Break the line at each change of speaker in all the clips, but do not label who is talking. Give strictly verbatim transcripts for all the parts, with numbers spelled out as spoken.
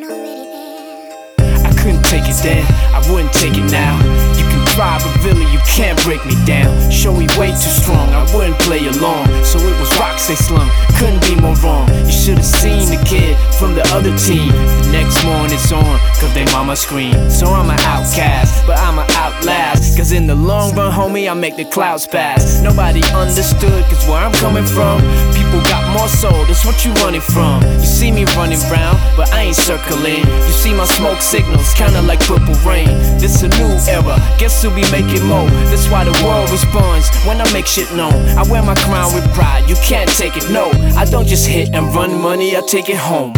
I couldn't take it then, I wouldn't take it now. You can try, but really you can't break me down. Show we way too strong, I wouldn't play along. So it was rocks they slung, couldn't be more wrong. You should've seen the kid from the other team. The next morning it's on, cause they mama scream. So I'm an outcast, but I'm an outlast. Cause in the long run, homie, I make the clouds pass. Nobody understood, cause where I'm coming from, people got more soul, that's what you running from. You see me running round, but I ain't circling. You see my smoke signals, kinda like purple rain. This a new era, guess who be making more? That's why the world responds when I make shit known. I wear my crown with pride, you can't take it, no. I don't just hit and run money, I take it home.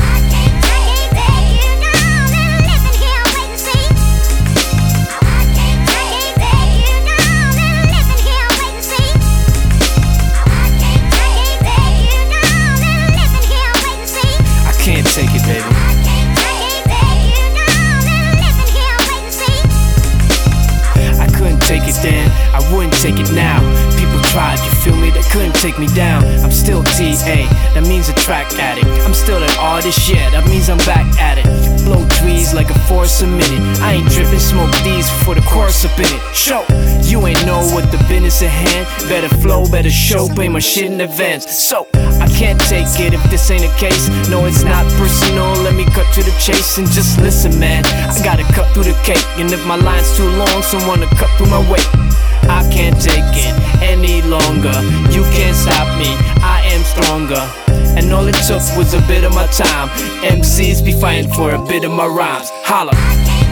Can't take it, baby. I couldn't take it then, I wouldn't take it now. People tried, you feel me, they couldn't take me down. I'm still T A, that means a track addict. I'm still an artist, yeah, that means I'm back at it. Blow trees like a forest a minute. I ain't dripping, smoke these before the chorus up in it. Show, you ain't know what the business at hand. Better flow, better show, pay my shit in advance. So, I can't take it if this ain't the case. No, it's not personal, let me cut to the chase and just listen, man. I gotta cut through the cake, and if my line's too long, someone to cut through my weight. I can't take it any longer. You can't stop me, I am stronger. And all it took was a bit of my time. M Cs be fighting for a bit of my rhymes. Holla.